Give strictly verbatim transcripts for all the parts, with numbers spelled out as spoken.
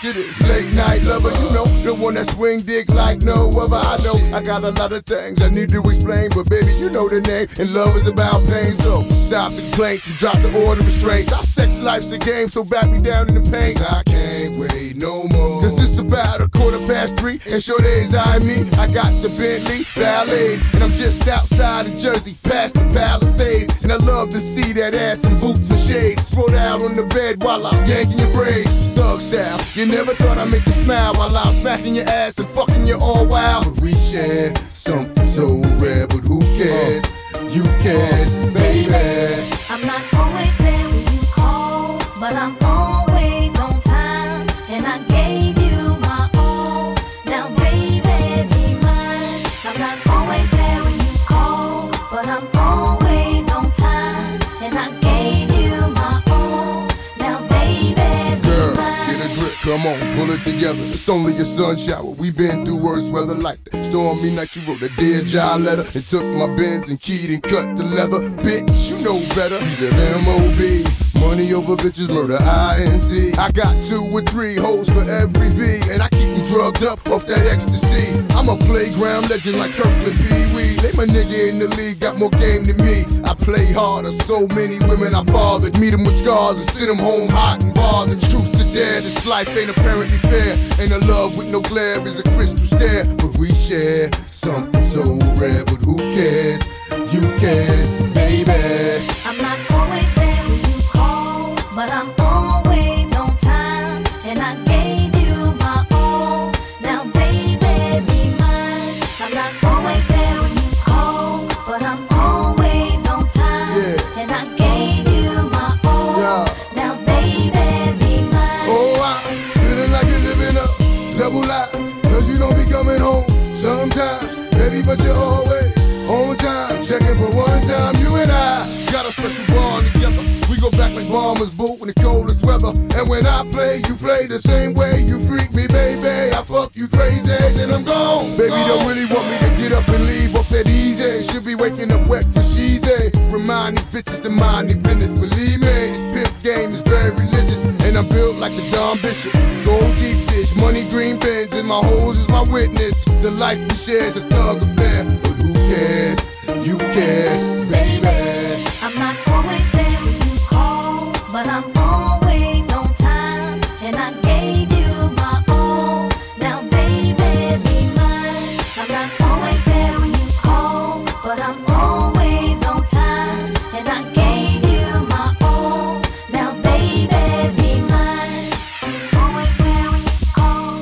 shit is late night lover. You know, the one that swing dick like no other. I know I got a lot of things I need to explain, but baby, you know the name, and love is about pain. So stop the complaints and drop the order of restraints. Our sex life's a game, so back me down in the pain. I can't wait no more. Cause it's about a quarter past three, and sure days I me. I got the Bentley Ballet, and I'm just outside of Jersey, past the Palisades. And I love to see that ass in boots and shades, spread out on the bed while I'm yanking your braids. Thug style, you never thought I'd make you smile while I'm smacking your ass and fucking you all wild. But we share something so rare, but who cares? You can, baby. I'm not always there when you call, but I'm always on time, and I gave you my all. Now baby, be mine. I'm not always there when you call, but I'm always on time, and I gave you my all. Now baby, be Girl, mine. get a grip, come on, pull it together. It's only a sun shower. We been through worse weather like that. Stormy night, you wrote a Dear John letter and took my Benz and keyed and cut the leather. Bitch, you know better. We live M O B. Money over bitches, murder I N C. I got two or three hoes for every V, and I keep them drugged up off that ecstasy. I'm a playground legend like Kirkland Pee Wee. They my nigga in the league, got more game than me. I play harder, so many women I fathered. Meet them with scars and send them home hot and bothered. Truth to dare, this life ain't apparently fair. Ain't a love with no glare is a crystal stare. But we share something so rare, but who cares? You can, baby. I'm not always there when you call, but I'm always on time, and I gave you my all. Now baby, be mine. I'm not always there when you call, but I'm always on time, Yeah. and I gave you my all. Yeah. Now baby, be mine. Oh, I'm feeling like you're living a double life, cause you don't be coming home sometimes, baby, but you're always on time. Checking for one time, you and I got a special bond together. We go back like bombers boot in the coldest weather. And when I play, you play the same way. You freak me, baby, I fuck you crazy, then I'm gone. Baby, don't really want me to get up and leave off that easy. Should be waking up wet cause she's a. Remind these bitches to mind their business, believe me. This pimp game is very religious, and I'm built like the Don Bishop. Gold deep dish, money green pens, and my hoes is my witness. The life we share is a thug affair, but who cares? You care, baby. I'm not always there when you call, but I'm always on time, and I gave you my all. Now baby, be mine. I'm not always there when you call, but I'm always on time, and I gave you my all. Now baby, be mine. Always there when you call,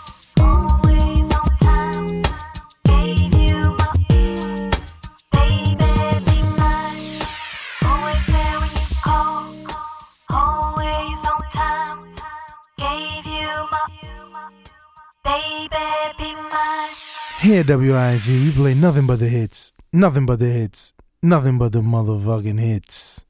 always on time, gave you my baby, be mine. Always there when you call, always on time, gave you my baby, be mine. Here at W I Z, we play nothing but the hits, nothing but the hits, nothing but the motherfucking hits.